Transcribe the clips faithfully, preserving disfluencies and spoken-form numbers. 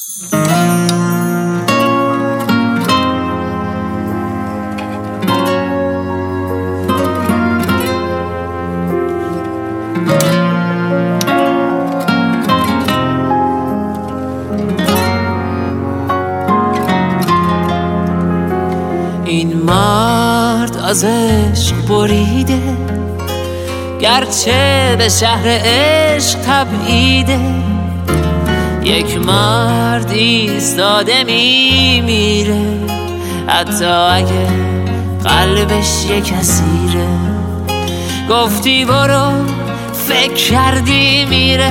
این مرد از عشق بریده، گرچه به شهر عشق تبعیده. یک مرد ایستاده میمیره، حتی اگه قلبش یک اسیره. گفتی برو، فکر کردی میره،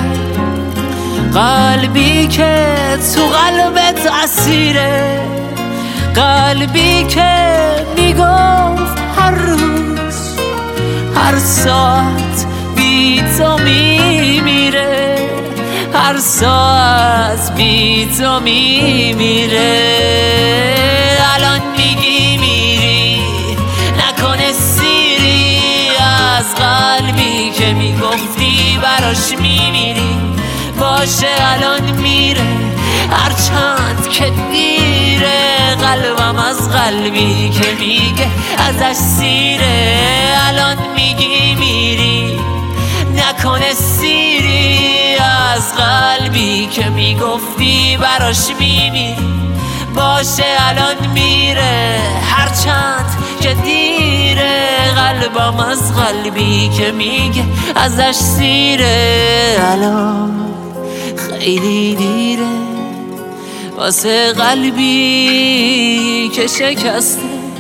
قلبی که تو قلبت اسیره. قلبی که میگفت هر روز هر ساعت بی تو میمیره، هر ساعت بی تو میمیره. الان میگی میری، نکنه سیری از قلبی که میگفتی براش میمیری. باشه الان میره، هر چند که دیره. قلبم از قلبی که میگه ازش سیره. الان میگی میری، نکنه سیری از قلبی که میگفتی براش میمیری. باشه الان میره، هر چند که دیره. قلبم از قلبی که میگه ازش سیره. الان خیلی دیره واسه قلبی که شکسته.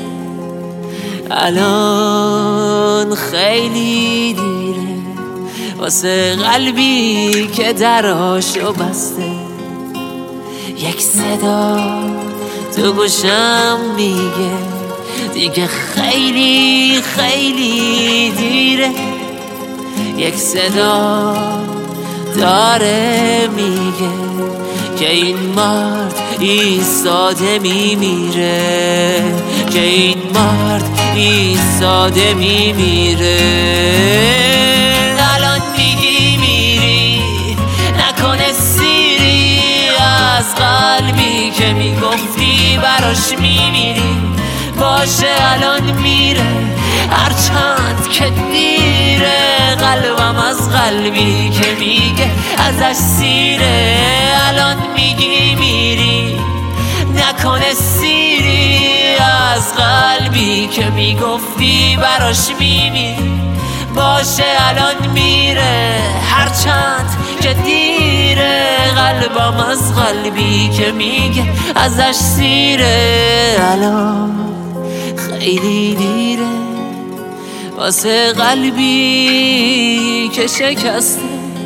الان خیلی دیره واسه قلبی که درهاشو بسته. یک صدا تو گوشم میگه دیگه خیلی خیلی دیره. یک صدا داره میگه که این مرد ایستاده میمیره، که این مرد ایستاده میمیره. الان میگی میری، نکنه سیری از قلبی که میگفتی براش میمیری. باشه الان میره، هر چند که دیره. قلبم از قلبی که میگه ازش سیره. الان میگی میری، نکنه سیری از قلبی که میگفتی براش میمیری. باشه الان میره، هر چند که دیره. قلبم از قلبی که میگه ازش سیره. الان خیلی دیره واسه قلبی که شکسته.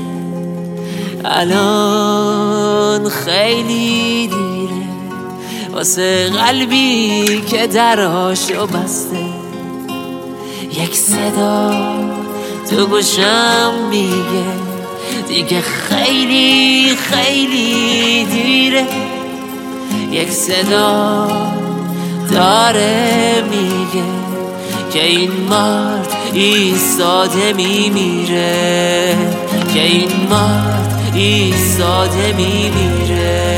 الان خیلی دیره واسه قلبی که درهاشو بسته. یک صدا تو گوشم میگه دیگه خیلی خیلی دیره. یک صدا داره میگه که این مرد ایستاده میمیره، که این مرد ایستاده میمیره.